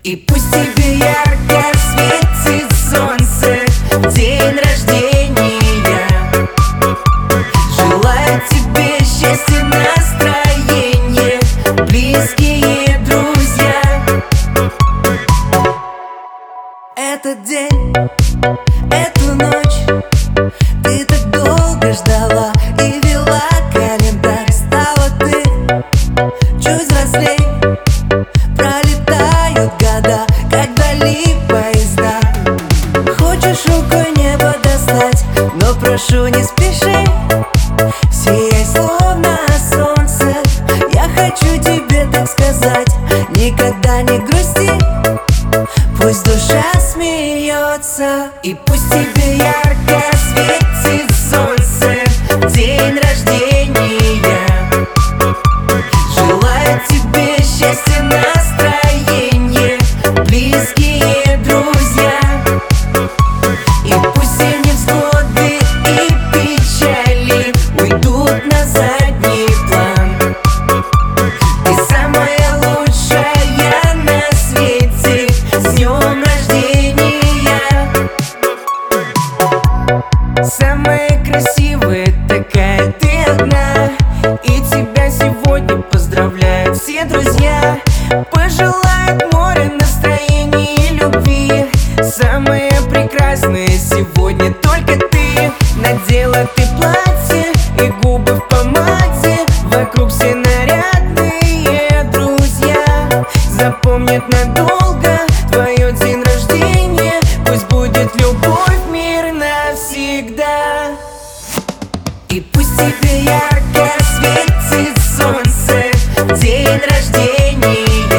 И пусть тебе ярко светит солнце в день рождения. Желаю тебе счастья, настроения, близкие друзья. Этот день, эту ночь ты так долго ждала и вела календарь. Стала ты чуть взрослей, пролетают года, как вдали поезда. Хочешь рукой небо достать, но прошу, не спеши. Сияй, словно солнце, я хочу тебе так сказать. Никогда не грусти, пусть душа смеется. И пусть тебе ярко светит солнце в день рождения. Желаю тебе счастья, настроения, близкие друзья. И пусть все невзгоды и печали уйдут на задний план. Ты самая лучшая на свете, с днем рождения. Самая красивая такая ты одна, и тебя сегодня поздравляют все друзья. Пожелают море, настроения и любви. Самая прекрасная сегодня только ты. Надела ты платье и губы в помаде. Вокруг все нарядные друзья. Запомнят надолго твое день рождения. Пусть будет любовь, мир навсегда. И пусть тебе ярко светит солнце в день рождения.